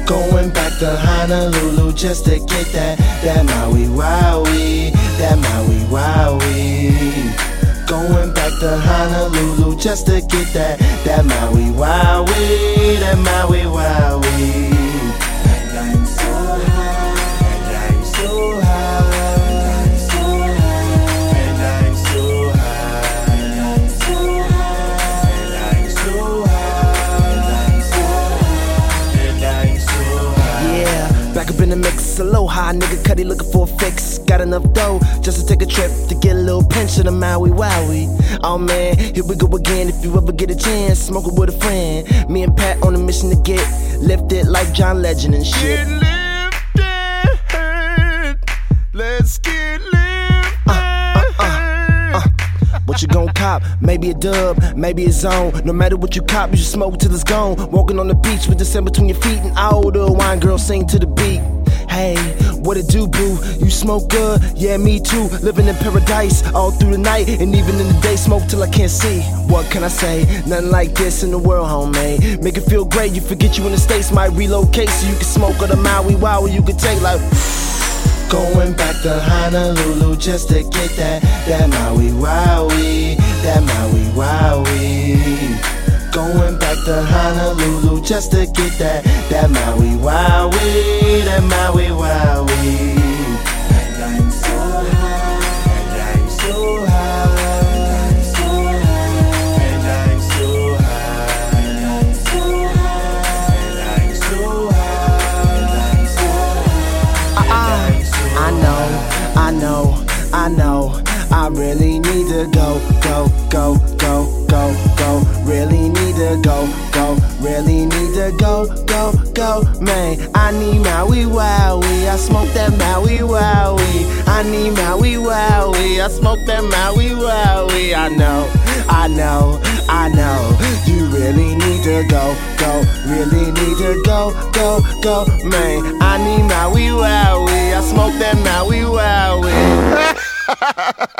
Going back to Honolulu just to get that Maui Wowie, that Maui Wowie. Going back to Honolulu just to get that Maui Wowie, that Maui Wowie. And I'm so high, and I'm so high, and I'm so high, and I'm so high, and I'm so high, and I'm so high, and I'm so high. Yeah, back up in the mix, aloha, nigga Cuddy looking for a fix. Got enough dough just to take a trip to get a little pinch of the Maui Wowie. Oh man, here we go again. If you ever get a chance, smoke it with a friend. Me and Pat on a mission to get lifted like John Legend and shit. Get lifted, let's get lifted. What you gon' cop? Maybe a dub, maybe a zone. No matter what you cop, you should smoke till it's gone. Walking on the beach with the sand between your feet and all the wine girls sing to the beat. Hey, what it do, boo? You smoke good? Yeah, me too. Living in paradise all through the night and even in the day. Smoke till I can't see. What can I say? Nothing like this in the world, homemade. Make it feel great. You forget you in the States, might relocate so you can smoke on the Maui Wowie. You can take like. Going back to Honolulu just to get that Maui Wowie, that Maui Wowie. Going back to Honolulu just to get that Maui Wowie, that Maui Wowie. And I'm so high, and I'm so high, and I'm so high, and I'm so high, and I'm so high, and I'm so high, and I'm so high. I know, I really need to go, really need to go, really need to go, man. I need Maui Wowie, I smoke that Maui Wowie. I need Maui Wowie, I smoke that Maui Wowie. I know, you really need to go, really need to go, man. I need Maui Wowie, I smoke that Maui Wowie.